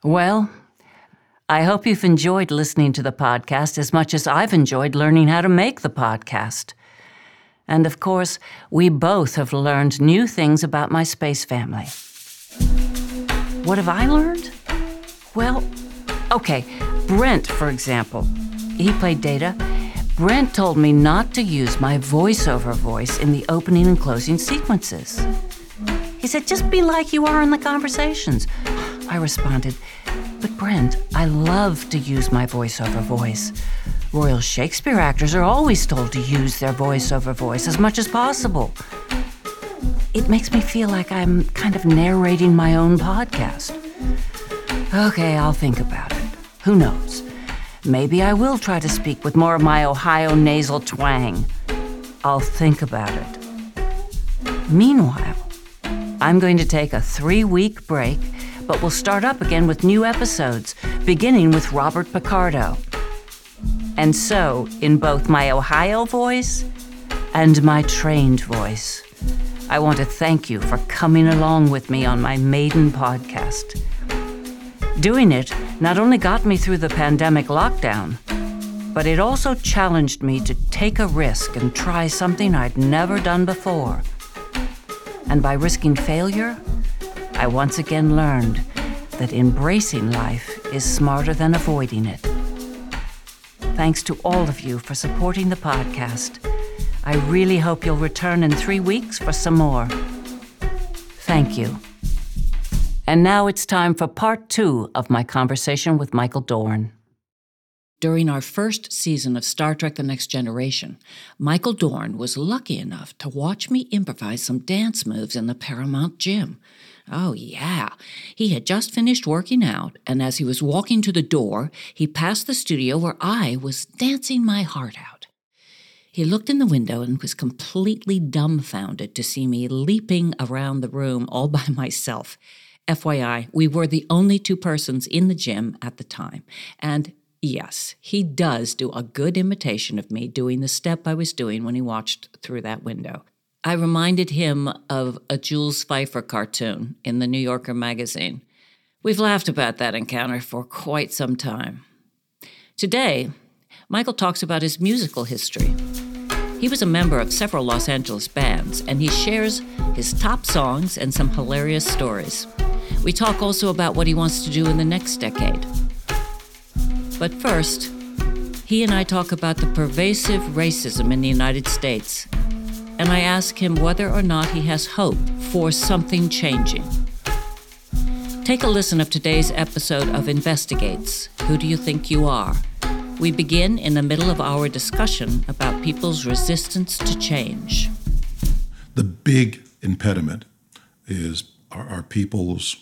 Well, I hope you've enjoyed listening to the podcast as much as I've enjoyed learning how to make the podcast. And of course, we both have learned new things about my space family. What have I learned? Well, okay, Brent, for example. He played Data. Brent told me not to use my voiceover voice in the opening and closing sequences. He said, just be like you are in the conversations. I responded, but Brent, I love to use my voiceover voice. Royal Shakespeare actors are always told to use their voiceover voice as much as possible. It makes me feel like I'm kind of narrating my own podcast. Okay, I'll think about it. Who knows? Maybe I will try to speak with more of my Ohio nasal twang. I'll think about it. Meanwhile, I'm going to take a 3-week break, but we'll start up again with new episodes, beginning with Robert Picardo. And so, in both my Ohio voice and my trained voice, I want to thank you for coming along with me on my maiden podcast. Doing it not only got me through the pandemic lockdown, but it also challenged me to take a risk and try something I'd never done before. And by risking failure, I once again learned that embracing life is smarter than avoiding it. Thanks to all of you for supporting the podcast. I really hope you'll return in 3 weeks for some more. Thank you. And now it's time for part 2 of my conversation with Michael Dorn. During our first season of Star Trek The Next Generation, Michael Dorn was lucky enough to watch me improvise some dance moves in the Paramount gym. Oh, yeah. He had just finished working out, and as he was walking to the door, he passed the studio where I was dancing my heart out. He looked in the window and was completely dumbfounded to see me leaping around the room all by myself. FYI, we were the only 2 persons in the gym at the time. And yes, he does do a good imitation of me doing the step I was doing when he watched through that window. I reminded him of a Jules Feiffer cartoon in the New Yorker magazine. We've laughed about that encounter for quite some time. Today, Michael talks about his musical history. He was a member of several Los Angeles bands, and he shares his top songs and some hilarious stories. We talk also about what he wants to do in the next decade. But first, he and I talk about the pervasive racism in the United States, and I ask him whether or not he has hope for something changing. Take a listen of today's episode of Investigates. Who do you think you are? We begin in the middle of our discussion about people's resistance to change. The big impediment is our people's,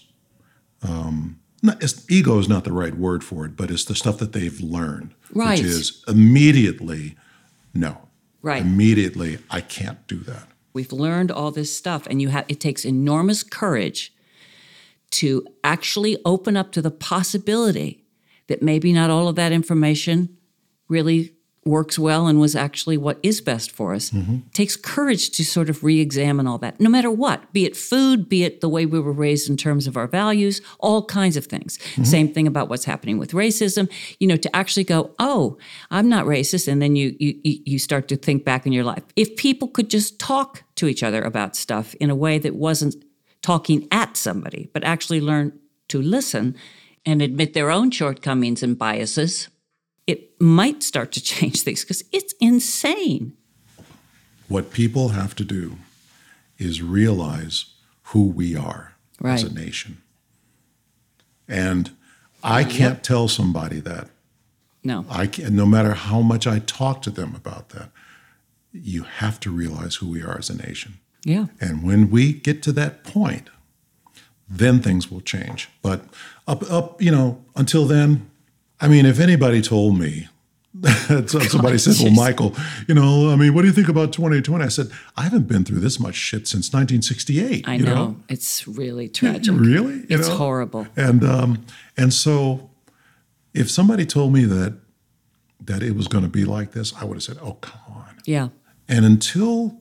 ego is not the right word for it, but it's the stuff that they've learned, right. Which is immediately, no. Right. Immediately, I can't do that. We've learned all this stuff, and it takes enormous courage to actually open up to the possibility that maybe not all of that information really works well and was actually what is best for us. Mm-hmm. It takes courage to sort of re-examine all that, no matter what, be it food, be it the way we were raised in terms of our values, all kinds of things. Mm-hmm. Same thing about what's happening with racism, to actually go, oh, I'm not racist, and then you start to think back in your life. If people could just talk to each other about stuff in a way that wasn't talking at somebody, but actually learn to listen and admit their own shortcomings and biases, it might start to change things, because it's insane. What people have to do is realize who we are as a nation. And I can't tell somebody that. No. I can't, no matter how much I talk to them about that, you have to realize who we are as a nation. Yeah. And when we get to that point, then things will change. But until then, if anybody told me, somebody said, well, Michael, what do you think about 2020? I said, I haven't been through this much shit since 1968. I know. It's really tragic. Really? It's horrible. And so if somebody told me that it was going to be like this, I would have said, oh, come on. Yeah. And until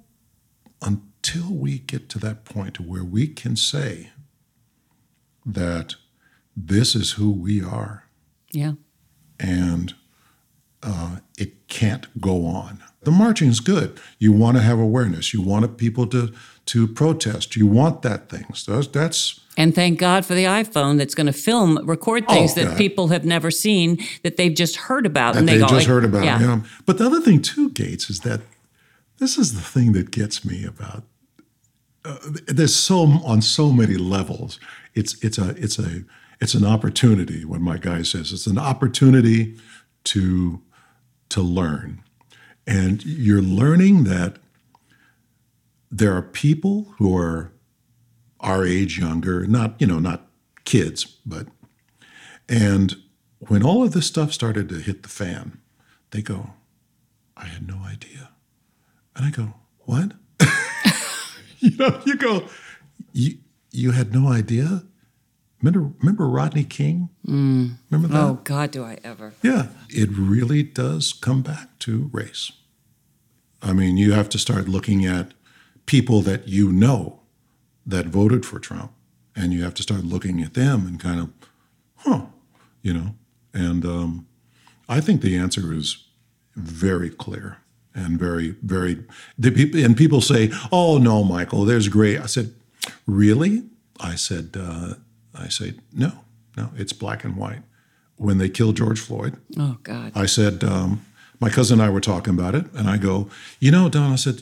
we get to that point to where we can say that this is who we are. Yeah. And it can't go on. The marching's good. You want to have awareness. You want people to protest. You want that thing. So that's and thank God for the iPhone that's going to record things that people have never seen, that they've just heard about. And they've just heard about. Yeah. But the other thing too, Gates, is that this is the thing that gets me about. There's on so many levels. It's an opportunity. When my guy says it's an opportunity to learn, and you're learning that there are people who are our age, younger, not kids, and when all of this stuff started to hit the fan, they go, I had no idea. And I go, what? You go, you had no idea? Remember Rodney King? Remember that? Oh, God, do I ever. Yeah. It really does come back to race. I mean, you have to start looking at people that you know that voted for Trump, and you have to start looking at them and kind of, And I think the answer is very clear and very, very. People say, "Oh no, Michael, there's gray." I said, "Really?" I said, no, it's black and white. When they killed George Floyd, oh God, I said, my cousin and I were talking about it, and I go, Don, I said,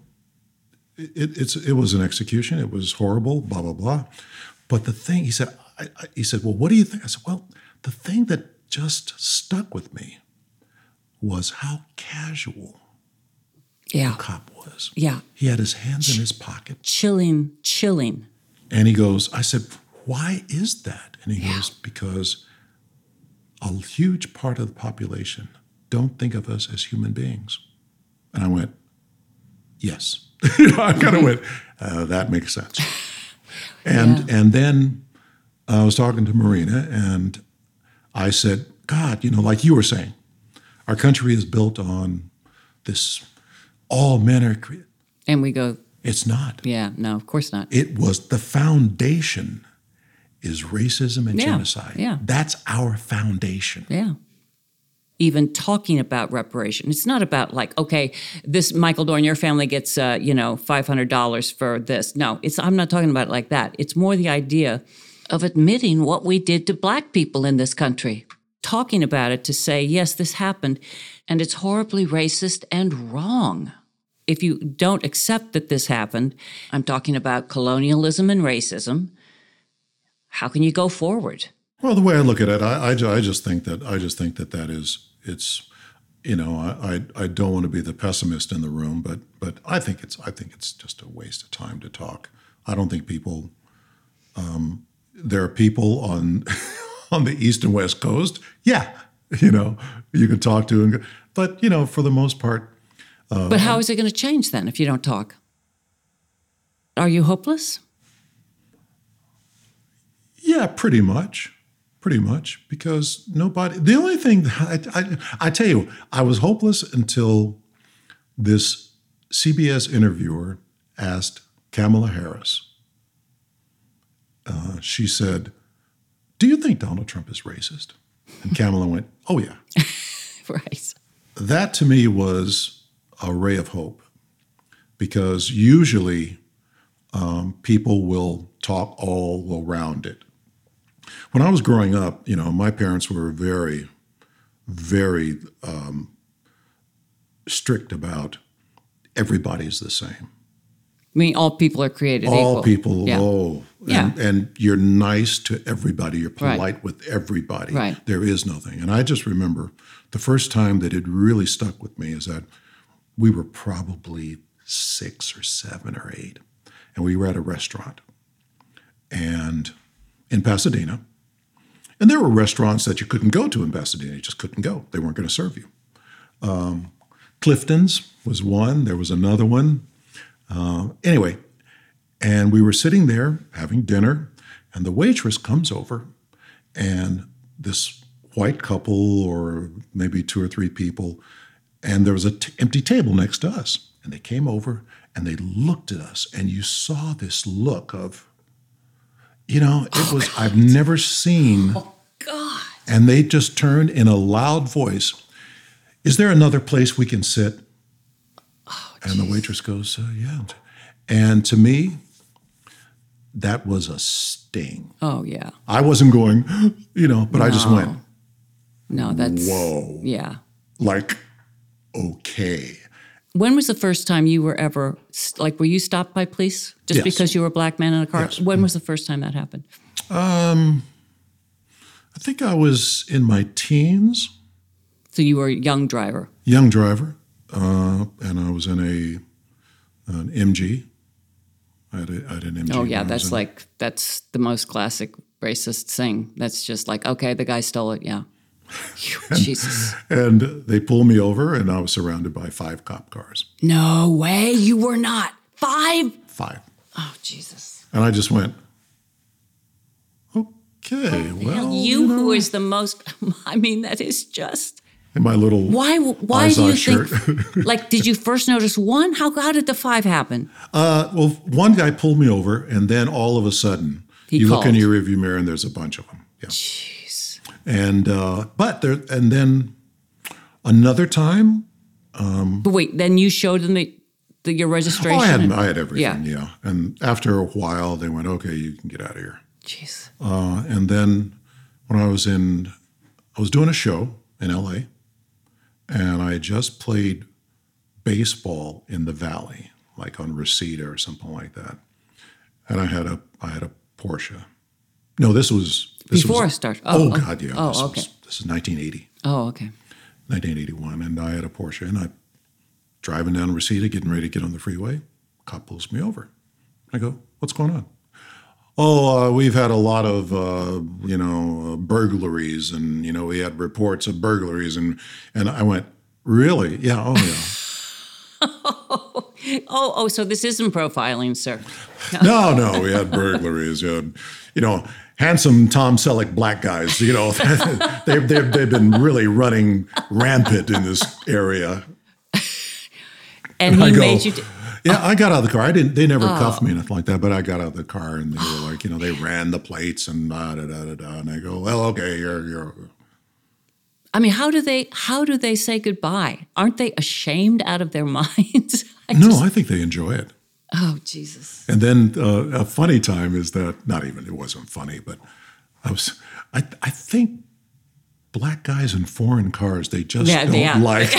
it was an execution. It was horrible, blah blah blah. But the thing, he said, well, what do you think? I said, well, the thing that just stuck with me was how casual the cop was. Yeah. He had his hands in his pocket. Chilling. And he goes, I said, why is that? And he goes, because a huge part of the population don't think of us as human beings. And I went, yes. I kind of went, that makes sense. And then I was talking to Marina, and I said, God, like you were saying, our country is built on this all men are created. And we go, it's not. Yeah, no, of course not. It was the foundation is racism and genocide. Yeah. That's our foundation. Yeah. Even talking about reparation. It's not about like, okay, this Michael Dorn, your family gets, $500 for this. No, I'm not talking about it like that. It's more the idea of admitting what we did to Black people in this country. Talking about it to say, yes, this happened, and it's horribly racist and wrong. If you don't accept that this happened, I'm talking about colonialism and racism, how can you go forward? Well, the way I look at it, I just think that is, it's, I don't want to be the pessimist in the room, but I think it's just a waste of time to talk. I don't think people, there are people on on the East and West Coast, you can talk to, but for the most part. But how is it going to change then if you don't talk? Are you hopeless? Yeah, pretty much, because the only thing, I tell you, I was hopeless until this CBS interviewer asked Kamala Harris, she said, do you think Donald Trump is racist? And Kamala went, oh yeah. Right. That to me was a ray of hope, because usually people will talk all around it. When I was growing up, my parents were very, very strict about everybody's the same. I mean, all people are created equal. All people, yeah. And you're nice to everybody. You're polite with everybody. Right. There is nothing. And I just remember the first time that it really stuck with me is that we were probably 6 or 7 or 8, and we were at a restaurant and in Pasadena. And there were restaurants that you couldn't go to in Pasadena. You just couldn't go. They weren't going to serve you. Clifton's was one. There was another one. Anyway, and we were sitting there having dinner, and the waitress comes over, and this white couple, or maybe 2 or 3 people, and there was an empty table next to us. And they came over, and they looked at us, and you saw this look of, it was, I've never seen. Oh, God. And they just turned in a loud voice, "Is there another place we can sit?" Oh, and the waitress goes, "Yeah." And to me, that was a sting. Oh, yeah. I wasn't going, but I just went, No, that's... whoa. Yeah. Like, okay. When was the first time you were ever, were you stopped by police just Yes. because you were a black man in a car? Yes. When was the first time that happened? I think I was in my teens, So you were a young driver. young driver, and I was in an MG. I had an MG. Oh, yeah, when I was that's the most classic racist thing. That's just like, okay, the guy stole it, yeah. Jesus. And they pulled me over, and I was surrounded by 5 cop cars. No way, you were not. 5? 5. Oh, Jesus. And I just went, okay, well, Who is the most, I mean, that is just... in my little Why do you shirt. think, did you first notice one? How did the 5 happen? Well, one guy pulled me over, and then all of a sudden, you look in your rearview mirror, and there's a bunch of them. Yeah. Jeez. And and then another time. But wait, then you showed them your registration? I had everything, yeah. And after a while, they went, "Okay, you can get out of here." Jeez. And then when I was doing a show in L.A., and I had just played baseball in the Valley, like on Reseda or something like that. And I had a Porsche. No, this was Before I started. God, yeah. Oh, okay. This is 1980, Oh, okay. 1981, and I had a Porsche, and I driving down Reseda, getting ready to get on the freeway. Cop pulls me over. I go, "What's going on?" "Oh, we've had a lot of, burglaries, and, we had reports of burglaries." And I went, "Really? Yeah, oh, yeah." Oh, so this isn't profiling, sir. No, we had burglaries. Handsome Tom Selleck black guys, they've been really running rampant in this area. And he made you... Yeah, I got out of the car. They never cuffed me, nothing like that, but I got out of the car, and they were like, they ran the plates and da-da-da-da-da. And I go, "Well, okay, you're." I mean, how do they say goodbye? Aren't they ashamed out of their minds? I think they enjoy it. Oh, Jesus. And then a funny time is that, it wasn't funny, but I think black guys in foreign cars, they just don't like.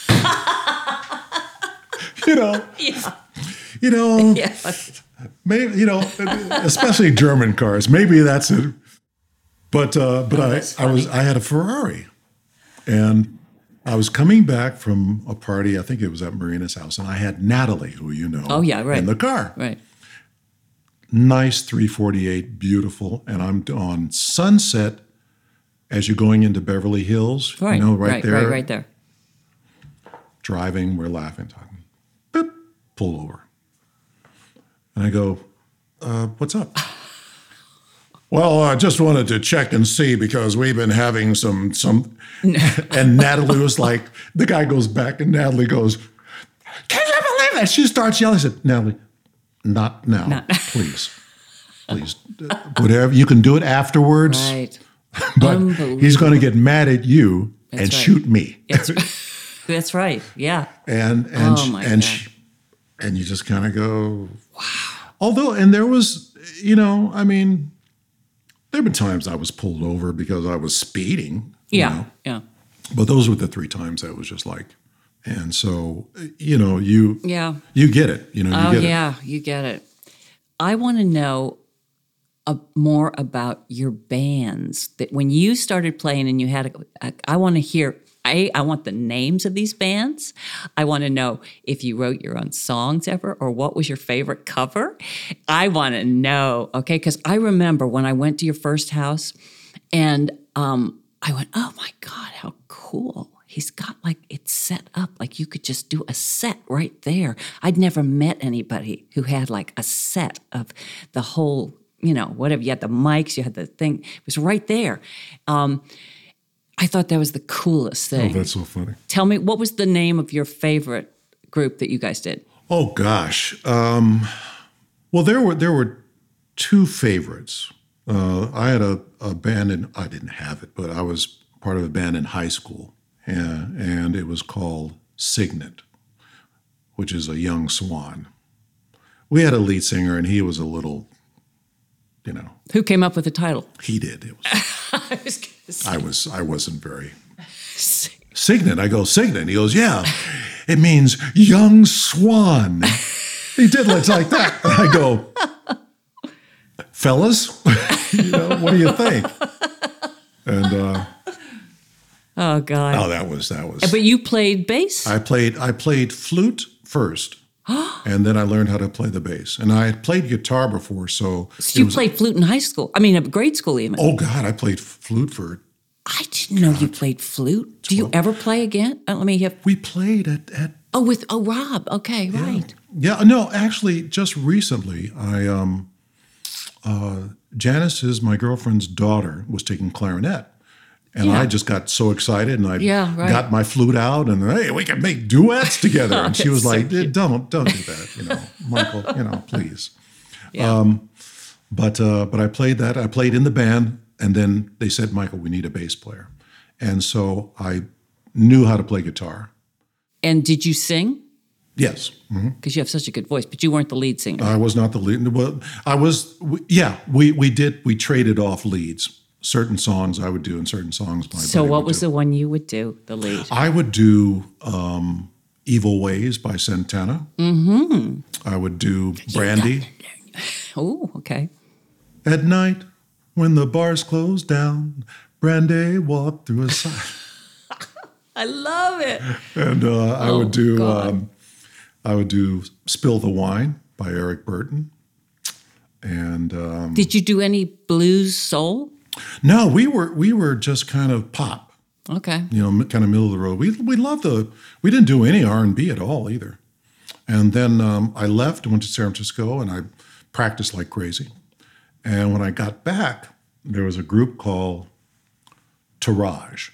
Yeah. Maybe, especially German cars. Maybe that's it. But I had a Ferrari, and I was coming back from a party. I think it was at Marina's house, and I had Natalie, who Oh, yeah, right. in the car. Right. Nice 348, beautiful, and I'm on Sunset as you're going into Beverly Hills. Right. Right there. Right there. Driving, we're laughing, talking. Boop, pull over. And I go, "What's up?" "Well, I just wanted to check and see because we've been having some." And Natalie was like, the guy goes back, and Natalie goes, "Can you believe it?" She starts yelling. I said, "Natalie, not now, please. Whatever, you can do it afterwards." Right. But he's going to get mad at you and shoot me. That's right. Yeah. And God. and you just kind of go, wow. Although, and there was, there have been times I was pulled over because I was speeding. Yeah. But those were the 3 times that was just like, and so, you get it. You get it. I want to know more about your bands. That when you started playing and you had, I want to hear. I want the names of these bands. I want to know if you wrote your own songs ever or what was your favorite cover. I want to know, okay? Because I remember when I went to your first house and I went, "Oh my God, how cool. He's got it set up like you could just do a set right there." I'd never met anybody who had a set of the whole, whatever. You had the mics, you had the thing. It was right there. I thought that was the coolest thing. Oh, that's so funny. Tell me, what was the name of your favorite group that you guys did? Oh gosh. Well, there were 2 favorites. I had a band, and I didn't have it, but I was part of a band in high school, and it was called Signet, which is a young swan. We had a lead singer, and he was a little, Who came up with the title? he did. It was. I was gonna say. I wasn't very. Signet. I go, Signet. He goes, yeah, it means young swan. He did like that. And I go, fellas, what do you think? And Oh God. oh, that was. But you played bass? I played flute first, and then I learned how to play the bass. And I had played guitar before, so you played flute in high school. I mean, grade school even. Oh God, I played flute for. I didn't know you played flute. Do you ever play again? Let me have. We played at. Oh, Rob. Okay, right. Yeah, no, actually, just recently, Janice is my girlfriend's daughter, was taking clarinet. And I just got so excited, and I got my flute out, and hey, we can make duets together. And she was like, "Don't do that, Michael, please." Yeah. But I played that. I played in the band, and then they said, "Michael, we need a bass player," and so I knew how to play guitar. And did you sing? Yes, because you have such a good voice, but you weren't the lead singer. I was not the lead. Well, I was. Yeah, we did. We traded off leads. Certain songs I would do, and certain songs my. So, what was the one you would do? The lead. I would do "Evil Ways" by Santana. Mm-hmm. I would do "Brandy." Oh, okay. At night, when the bars closed down, Brandy walked through a side. I love it. And I would do "Spill the Wine" by Eric Burton. And did you do any blues soul? No, we were just kind of pop. Okay. Kind of middle of the road. We loved we didn't do any R&B at all either. And then I left, went to San Francisco, and I practiced like crazy. And when I got back, there was a group called Taraj.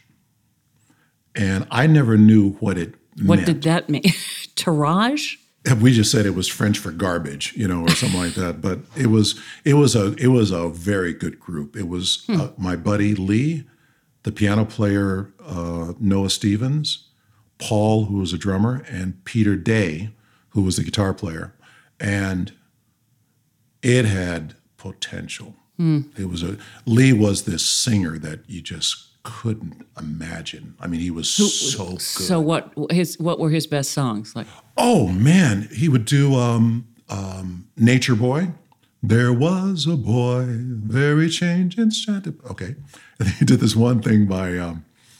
And I never knew what it meant. What did that mean? Taraj? We just said it was French for garbage, or something like that. But it was a very good group. It was my buddy Lee, the piano player Noah Stevens, Paul, who was a drummer, and Peter Day, who was the guitar player, and it had potential. Lee was this singer that you just couldn't imagine. I mean, he was so good. So what were his best songs like? Oh man, he would do Nature Boy. There was a boy, very changed and enchanted. Okay, and he did this one thing by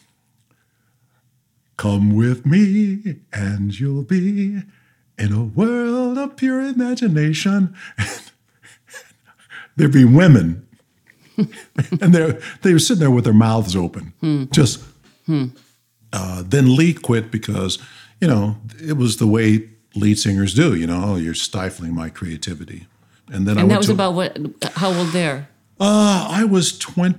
"Come with me, and you'll be in a world of pure imagination." There'd be women. And they were sitting there with their mouths open. Then Lee quit because, it was the way lead singers do. You're stifling my creativity. And then that was about what? How old there? I was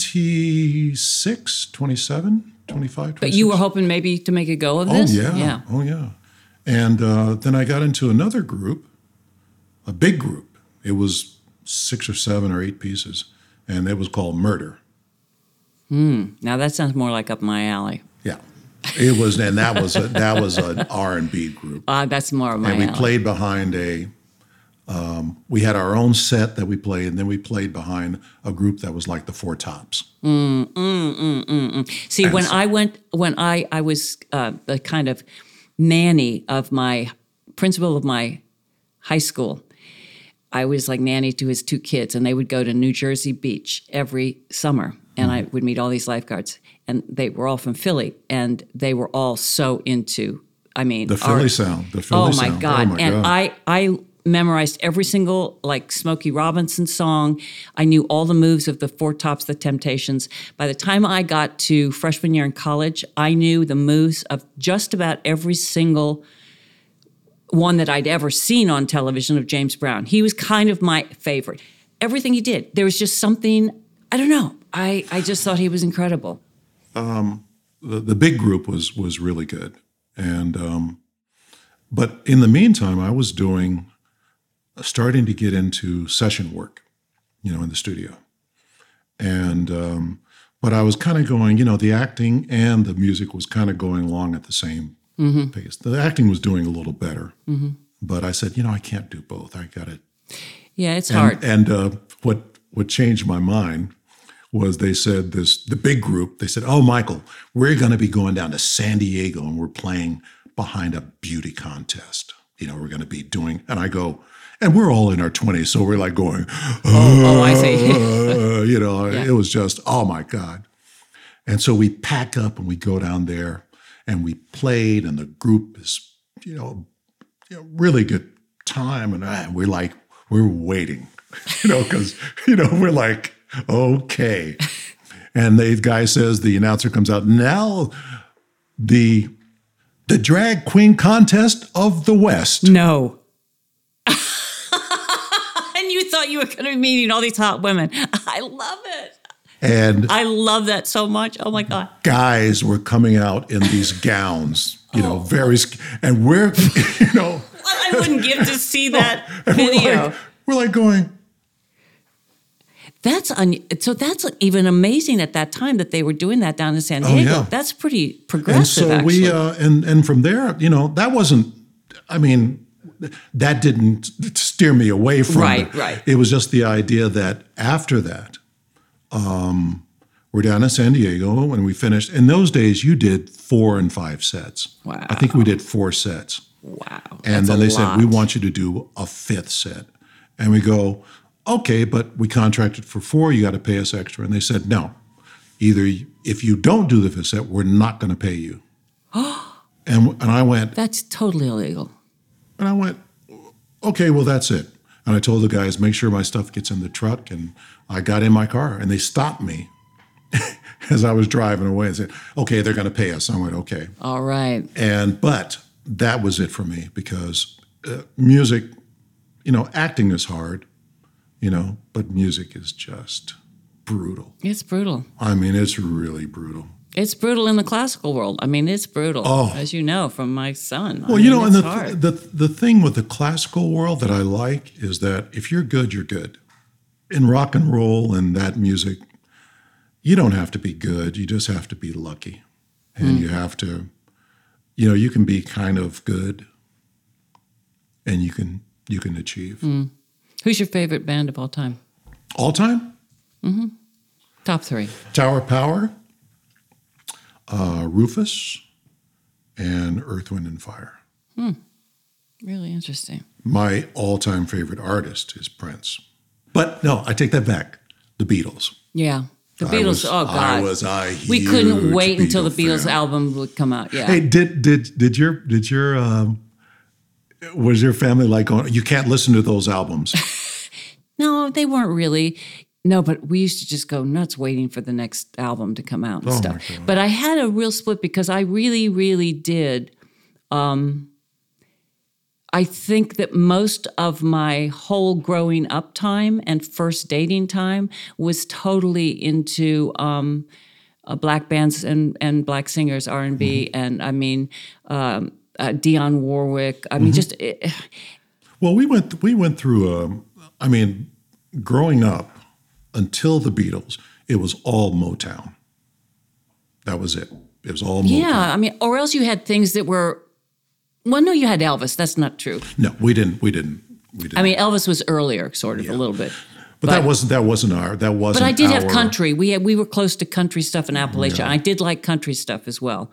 26, 27, 25, 26. But you were hoping maybe to make a go of this? Yeah. Oh, yeah. And then I got into another group, a big group. It was 6 or 7 or 8 pieces. And it was called Murder. Now that sounds more like up my alley. Yeah, it was, and that was an R&B group. That's more of my alley. And we played behind we had our own set that we played, and then we played behind a group that was like the Four Tops. See, and when I was the kind of nanny of my principal of my high school. I was like nanny to his 2 kids, and they would go to New Jersey Beach every summer, and I would meet all these lifeguards, and they were all from Philly, and they were all so into, the Philly sound. The Philly sound. Oh my God! I memorized every single Smokey Robinson song. I knew all the moves of the Four Tops, the Temptations. By the time I got to freshman year in college, I knew the moves of just about every single one that I'd ever seen on television of James Brown. He was kind of my favorite. Everything he did, there was just something, I don't know. I just thought he was incredible. The big group was really good. And but in the meantime, I was starting to get into session work, in the studio. And but I was kind of going, the acting and the music was kind of going along at the same pace. The acting was doing a little better, but I said, I can't do both. I got it. Yeah, it's hard. And what changed my mind was they said the big group. They said, "Oh, Michael, we're going to be going down to San Diego and we're playing behind a beauty contest. We're going to be doing." And I go, and we're all in our 20s, so we're like going, oh I see. It was just, oh my God. And so we pack up and we go down there and we played, and the group is, really good time. And we're waiting, because, we're like, okay. And the guy says, the announcer comes out, now the drag queen contest of the West. No. And you thought you were going to be meeting all these hot women. I love it. And I love that so much. Oh my God. Guys were coming out in these gowns, and we're, Well, I wouldn't give to see that video. We're like going. So that's even amazing at that time that they were doing that down in San Diego. Yeah. That's pretty progressive, and so actually. and from there, that wasn't, that didn't steer me away from it. Right. It was just the idea that after that, we're down in San Diego and we finished. In those days, you did 4 and 5 sets. Wow. I think we did 4 sets. Wow. And then they said, we want you to do a 5th set. And we go, okay, but we contracted for 4, you got to pay us extra. And they said, no, either if you don't do the 5th set, we're not going to pay you. and I went. That's totally illegal. And I went, okay, well, that's it. And I told the guys, make sure my stuff gets in the truck. And I got in my car and they stopped me as I was driving away and said, okay, they're going to pay us. I went, okay. All right. But that was it for me because music, acting is hard, but music is just brutal. It's brutal. It's really brutal. It's brutal in the classical world. It's brutal, as you know, from my son. Well, and the thing with the classical world that I like is that if you're good, you're good. In rock and roll and that music, you don't have to be good. You just have to be lucky. And you have to, you can be kind of good and you can achieve. Who's your favorite band of all time? All time? Mm-hmm. Top 3. Tower Power, Rufus, and Earth, Wind, and Fire. Really interesting. My all-time favorite artist is Prince. But no, I take that back. The Beatles. Yeah. The Beatles, oh God. I was a huge We couldn't wait until the Beatles fan. album would come out, yeah. Hey, did your was your family like going, you can't listen to those albums? No, they weren't really. No, but we used to just go nuts waiting for the next album to come out and stuff. But I had a real split because I really, really did. I think that most of my whole growing up time and first dating time was totally into black bands and black singers, R&B, and Dionne Warwick. Well, we went through. Growing up until the Beatles, it was all Motown. That was it. It was all Motown. Yeah, or else you had things that were. Well, no, you had Elvis. That's not true. No, we didn't. Elvis was earlier, sort of, a little bit. But that wasn't our. But I did have country. We were close to country stuff in Appalachia. Yeah. I did like country stuff as well.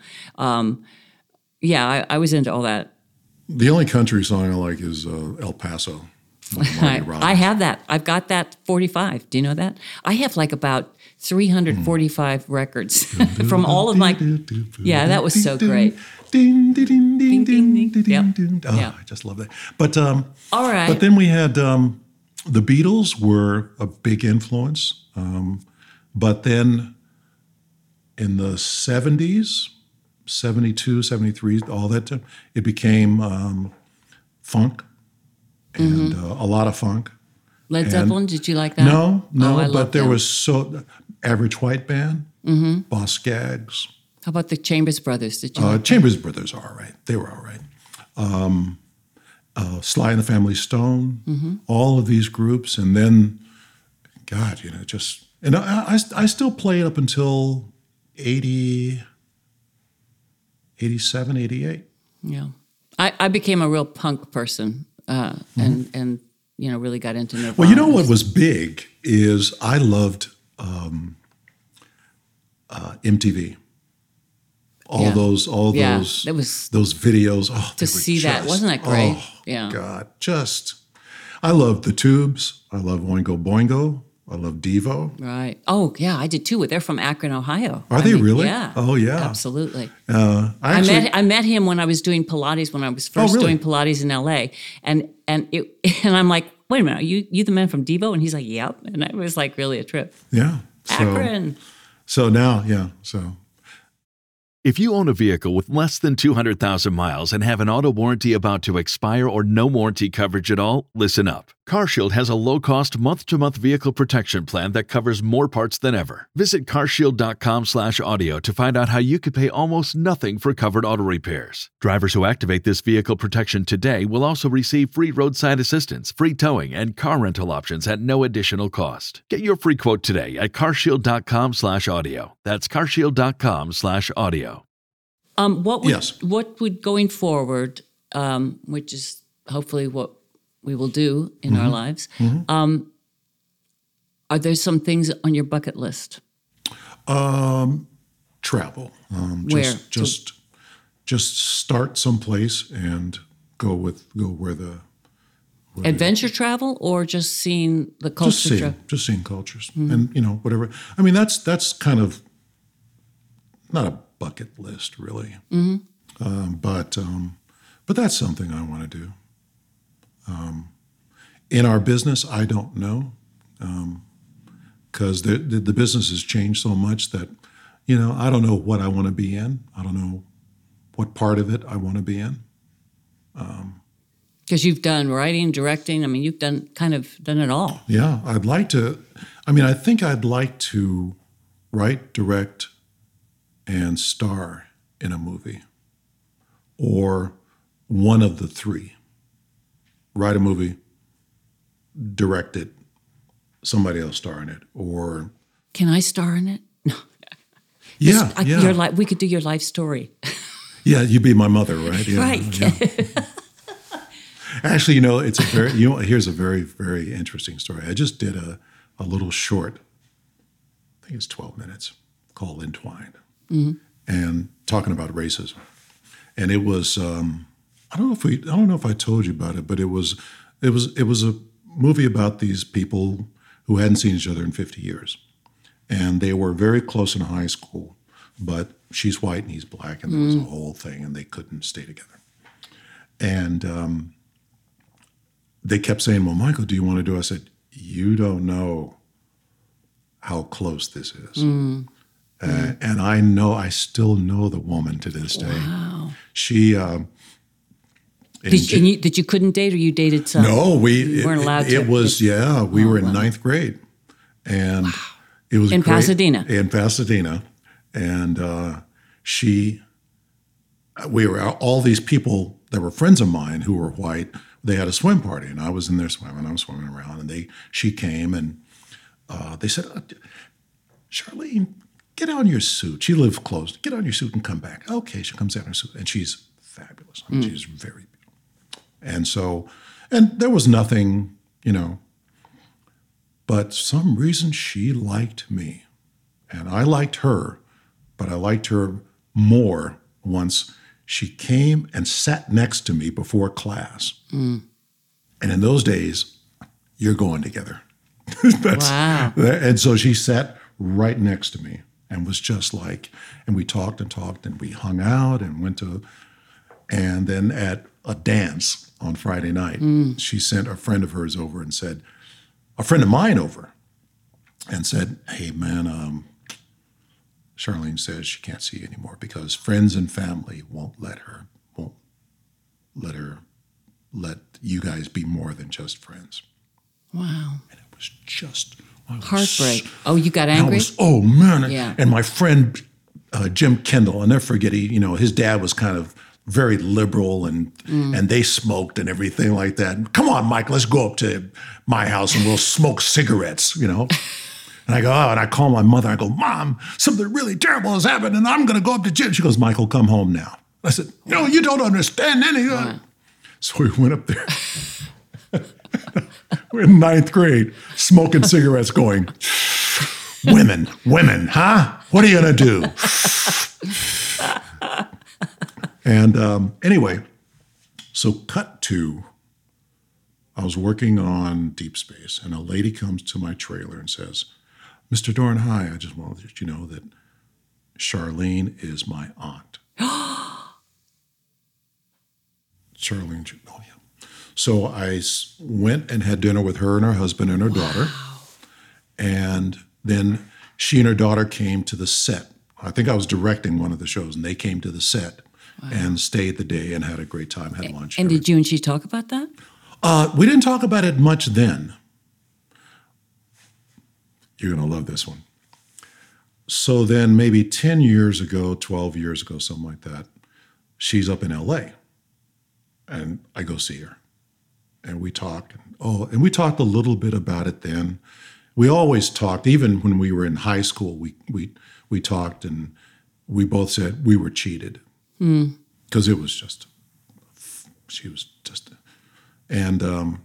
I was into all that. The only country song I like is El Paso. I have that. I've got that 45. Do you know that? I have like about 345 records from all of my. Yeah, that was so great. Ding, ding, ding, ding, ding, ding, yep. ding. Oh, yep. I just love that. But all right. But then we had the Beatles were a big influence. But then in the 70s, 72, 73, all that time, it became funk and a lot of funk. Led Zeppelin, did you like that? No, but there them. was Average White Band, Boss Skaggs. How about the Chambers Brothers? Did you? Chambers Brothers are all right. They were all right. Sly and the Family Stone, all of these groups, and then, God, And I still play it up until 80, 87, 88. Yeah. I became a real punk person and really got into Nirvana. Well, you know what was big is I loved MTV. All those videos. Oh, to see that, wasn't that great? Oh, God, I loved the Tubes. I love Oingo Boingo. I love Devo. Right. Oh, yeah, I did too. They're from Akron, Ohio. Are they really? Yeah. Oh, yeah. Absolutely. I met him when I was doing Pilates, when I was first doing Pilates in LA. And I'm like, wait a minute, are you the man from Devo? And he's like, yep. And it was like really a trip. Yeah. Akron. So now, yeah. So. If you own a vehicle with less than 200,000 miles and have an auto warranty about to expire or no warranty coverage at all, listen up. CarShield has a low-cost month-to-month vehicle protection plan that covers more parts than ever. Visit carshield.com/audio to find out how you could pay almost nothing for covered auto repairs. Drivers who activate this vehicle protection today will also receive free roadside assistance, free towing, and car rental options at no additional cost. Get your free quote today at carshield.com/audio. That's carshield.com/audio. What would going forward, which is hopefully what we will do in our lives, are there some things on your bucket list? Travel. Where? Just start someplace and go where the adventure travel, or just seeing the culture? Just seeing cultures, and whatever. I mean, that's kind of not a bucket list, really. But that's something I want to do. In our business, I don't know, because the business has changed so much that, I don't know what I want to be in. I don't know what part of it I want to be in. Because you've done writing, directing. I mean, you've done it all. Yeah, I'd like to. I think I'd like to write, direct, and star in a movie, or one of the three. Write a movie, direct it, somebody else star in it, or... Can I star in it? No. Yeah. We could do your life story. Yeah, you'd be my mother, right? Yeah, right. Yeah. Actually, here's a very, very interesting story. I just did a little short, I think it's 12 minutes, called Entwined, and talking about racism. And it was, I don't know if I told you about it, but it was a movie about these people who hadn't seen each other in 50 years. And they were very close in high school, but she's white and he's black, and there was a whole thing, and they couldn't stay together. And they kept saying, well, Michael, do you want to do it? I said, you don't know how close this is. And I still know the woman to this day. Wow. She... Did you couldn't date, or you dated some? No, we weren't allowed to. It was, we were in ninth grade. And it was in Pasadena. In Pasadena. And we were all these people that were friends of mine who were white. They had a swim party, and I was in there swimming. I was swimming around, and she came, and they said, Charlene, get on your suit. She lived close. Get on your suit and come back. Okay, she comes out in her suit, and she's fabulous. She's very beautiful. And so, and there was nothing, but some reason she liked me, and I liked her, but I liked her more once she came and sat next to me before class. And in those days, you're going together. Wow. And so she sat right next to me and was just like, and we talked, and we hung out and went to, and then at a dance on Friday night, she sent a friend of hers over and said, a friend of mine over, and said, hey man, Charlene says she can't see you anymore because friends and family won't let you guys be more than just friends. Wow. And it was just heartbreak. Oh, you got angry? Oh man. Yeah. And my friend Jim Kendall, I'll never forget, his dad was kind of very liberal, and they smoked and everything like that. Come on, Mike, let's go up to my house and we'll smoke cigarettes, And And I go, oh, and I call my mother. I go, Mom, something really terrible has happened, and I'm going to go up to Jim. She goes, Michael, come home now. I said, no, you don't understand any of that. So we went up there. We're in 9th grade, smoking cigarettes, going, women, huh? What are you going to do? And anyway, so cut to, I was working on Deep Space, and a lady comes to my trailer and says, Mr. Doran, hi, I just wanted to let you know that Charlene is my aunt. Charlene, oh yeah. So I went and had dinner with her and her husband and her daughter. And then she and her daughter came to the set. I think I was directing one of the shows, and they came to the set and stayed the day and had a great time, had lunch. And did you and she talk about that? We didn't talk about it much then. You're going to love this one. So then maybe 10 years ago, 12 years ago, something like that, she's up in L.A., and I go see her. And we talk. And we talked a little bit about it then. We always talked, even when we were in high school, we talked, and we both said we were cheated. Because it was just, she was just, and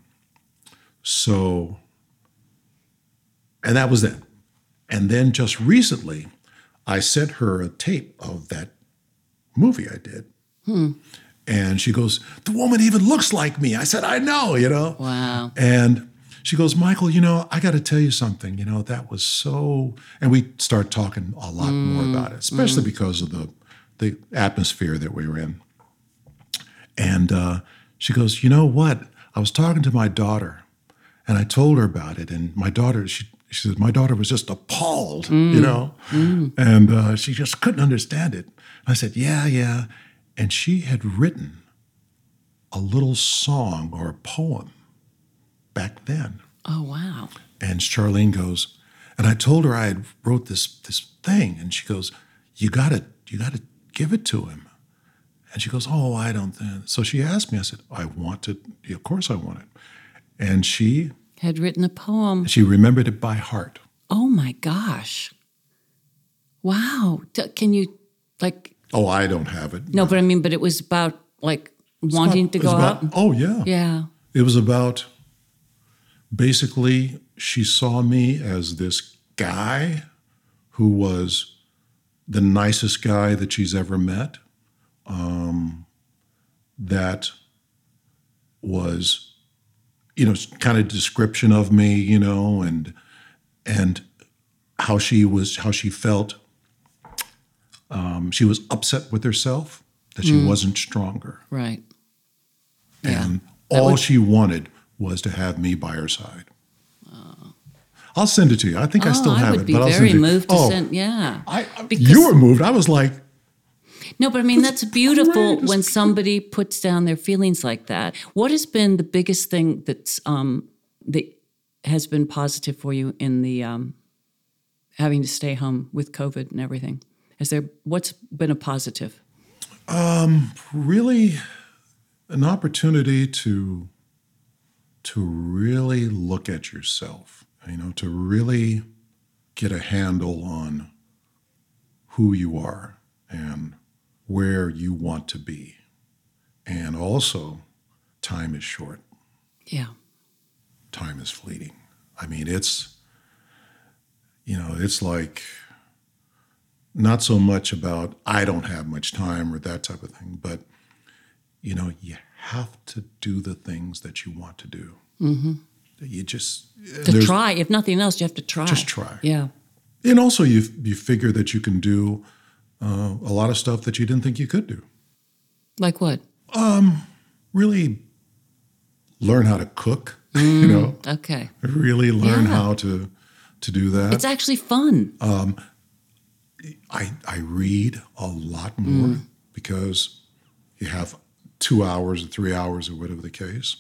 so, and that was that. And then just recently, I sent her a tape of that movie I did. And she goes, the woman even looks like me. I said, I know, Wow. And she goes, Michael, I got to tell you something, that was so, and we start talking a lot more about it, especially because of the atmosphere that we were in. And she goes, you know what? I was talking to my daughter, and I told her about it, and my daughter, she said, my daughter was just appalled, and she just couldn't understand it. I said, yeah. And she had written a little song or a poem back then. Oh, wow. And Charlene goes, and I told her I had wrote this thing, and she goes, you gotta give it to him. And she goes, oh, I don't think. So she asked me, I said, I want it. Of course I want it. And she had written a poem. She remembered it by heart. Oh my gosh. Wow. Can you Oh, I don't have it. No, but I mean, but it was about wanting to go out? Oh, yeah. Yeah. It was about, basically, she saw me as this guy who was the nicest guy that she's ever met. That was, kind of description of me, and how she felt. She was upset with herself that she wasn't stronger. Right. And all she wanted was to have me by her side. I'll send it to you. I think I still have it. But I'll very moved to send. Yeah. You were moved. I was like. No, but I mean, that's beautiful when somebody puts down their feelings like that. What has been the biggest thing that has been positive for you in the having to stay home with COVID and everything? What's been a positive? Really an opportunity to really look at yourself, to really get a handle on who you are and where you want to be. And also, time is short. Yeah. Time is fleeting. I mean, it's like not so much about I don't have much time or that type of thing, but, you have to do the things that you want to do. Mm-hmm. You just... To try. If nothing else, you have to try. Just try. Yeah. And also you figure that you can do a lot of stuff that you didn't think you could do. Like what? Really learn how to cook, Okay. Really learn how to do that. It's actually fun. I read a lot more because you have 2 hours or 3 hours or whatever the case.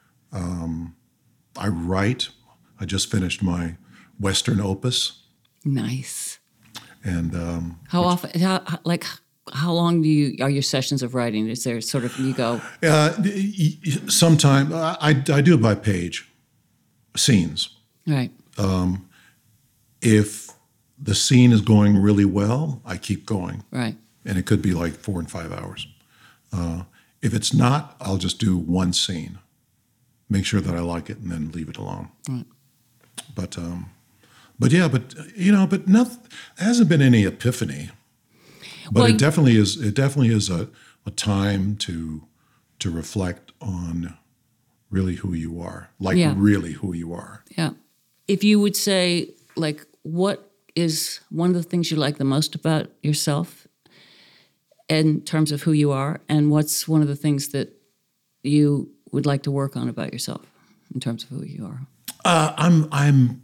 I write. I just finished my Western opus. Nice. And how often? How long are your sessions of writing? Is there sort of you go? Sometime I do it by page, scenes. Right. If the scene is going really well, I keep going. Right. And it could be like 4 and 5 hours. If it's not, I'll just do one scene, make sure that I like it, and then leave it alone. Right. But nothing, there hasn't been any epiphany. But Well, it definitely is. It definitely is a time to reflect on really who you are, really who you are. Yeah. If you would say, like, what is one of the things you like the most about yourself in terms of who you are, and what's one of the things that you would like to work on about yourself in terms of who you are? I'm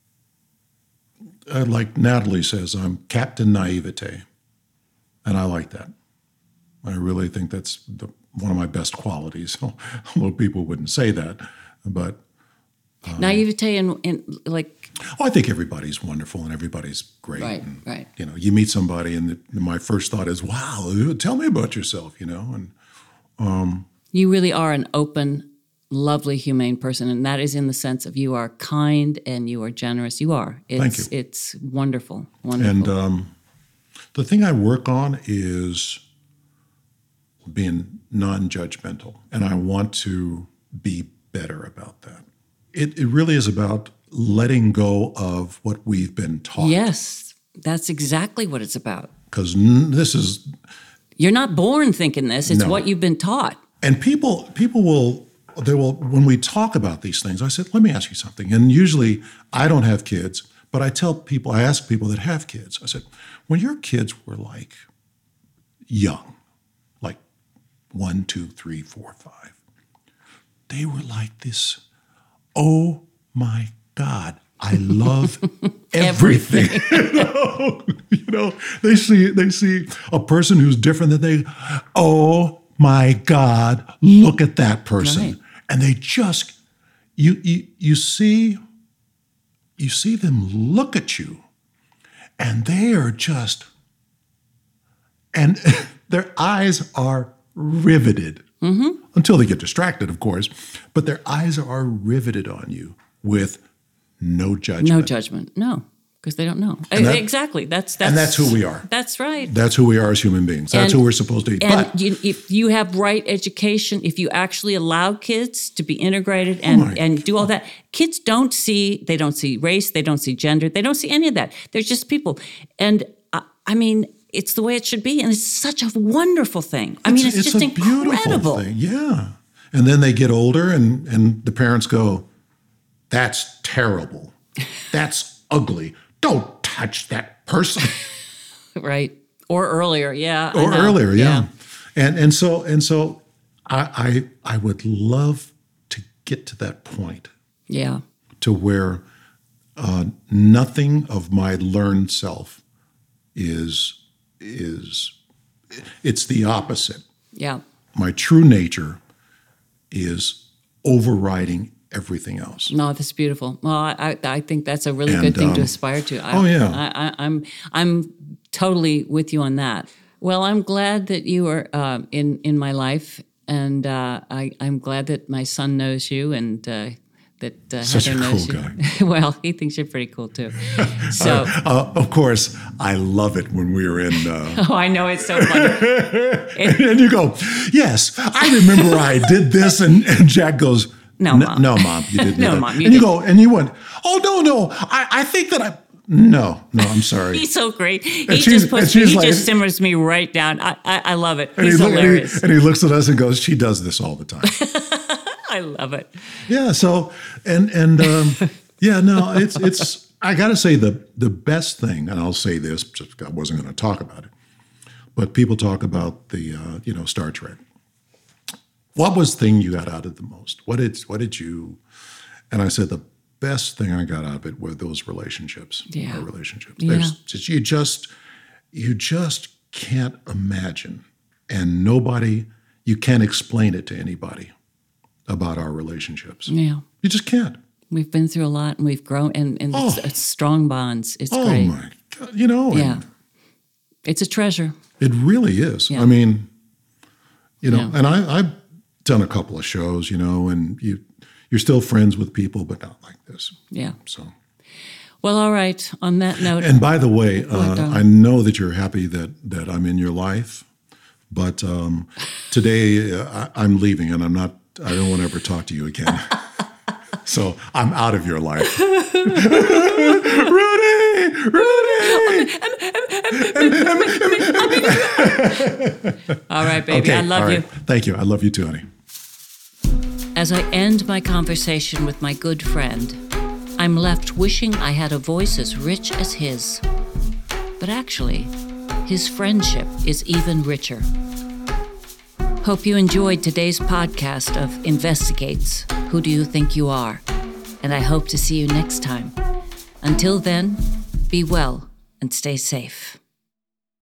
like Natalie says, I'm Captain Naivete, and I like that. I really think that's one of my best qualities. Although people wouldn't say that, but Naivete and like. I think everybody's wonderful and everybody's great. Right, and, right. You meet somebody, and my first thought is, "Wow, tell me about yourself." And You really are an open, lovely, humane person, and that is in the sense of you are kind and you are generous. You are. Thank you. It's wonderful, wonderful. And the thing I work on is being non-judgmental, and I want to be better about that. It really is about letting go of what we've been taught. Yes, that's exactly what it's about. Because this is... You're not born thinking this. It's No. what you've been taught. And people will, when we talk about these things, I said, let me ask you something. And usually I don't have kids, but I ask people that have kids, I said, when your kids were like young, like 1, 2, 3, 4, 5, they were like this, oh my God, I love everything. They see a person who's different than they, oh my God, look at that person. Right. And they just, you see them look at you, and they are just, and their eyes are riveted until they get distracted, of course, but their eyes are riveted on you with no judgment. No judgment. No, because they don't know. Exactly. That's who we are. That's right. That's who we are as human beings. That's who we're supposed to be. And But if you have right education, if you actually allow kids to be integrated and do all that, kids don't see race, they don't see gender, they don't see any of that. They're just people. And I mean, it's the way it should be. And it's such a wonderful thing. It's just a incredible. beautiful thing. Yeah. And then they get older and the parents go, that's terrible. That's ugly. Don't touch that person. Right. Or earlier, yeah. Or earlier, yeah. And so I would love to get to that point. Yeah. To where nothing of my learned self is it's the opposite. Yeah. My true nature is overriding everything else. No, that's beautiful. Well, I think that's a really good thing to aspire to. I'm totally with you on that. Well, I'm glad that you are in my life, and I'm glad that my son knows you, and that Such Heather a knows cool you. guy. Well, he thinks you're pretty cool too. So, of course, I love it when we were in. oh, I know, it's so funny. And you go, yes, I remember I did this, and Jack goes, No, Mom. No, Mom, you didn't. No, do that. Mom, you and you didn't. go, and you went, oh no, I think that I. No, I'm sorry. He's so great. He she's- just and she's like- just simmers me right down. I love it. And He's hilarious. and he looks at us and goes, she does this all the time. I love it. Yeah. So and yeah, no, it's. I got to say the best thing, and I'll say this, just I wasn't going to talk about it, but people talk about the Star Trek. What was the thing you got out of the most? What did you? And I said the best thing I got out of it were those relationships. Yeah. Our relationships. Yeah. There's just, you just can't imagine, and you can't explain it to anybody about our relationships. Yeah. You just can't. We've been through a lot, and we've grown, and it's strong bonds. It's Oh great. my God! And Yeah. It's a treasure. it really is. Yeah. I mean, Yeah. and I've done a couple of shows, and you're still friends with people, but not like this. Yeah. So Well, all right. On that note. And by the way, I know that you're happy that I'm in your life, but today I'm leaving, and I don't want to ever talk to you again. So I'm out of your life. Rudy! All right, baby. Okay, I love you. Thank you. I love you too, honey. As I end my conversation with my good friend, I'm left wishing I had a voice as rich as his. But actually, his friendship is even richer. Hope you enjoyed today's podcast of Investigates, Who Do You Think You Are? And I hope to see you next time. Until then, be well and stay safe.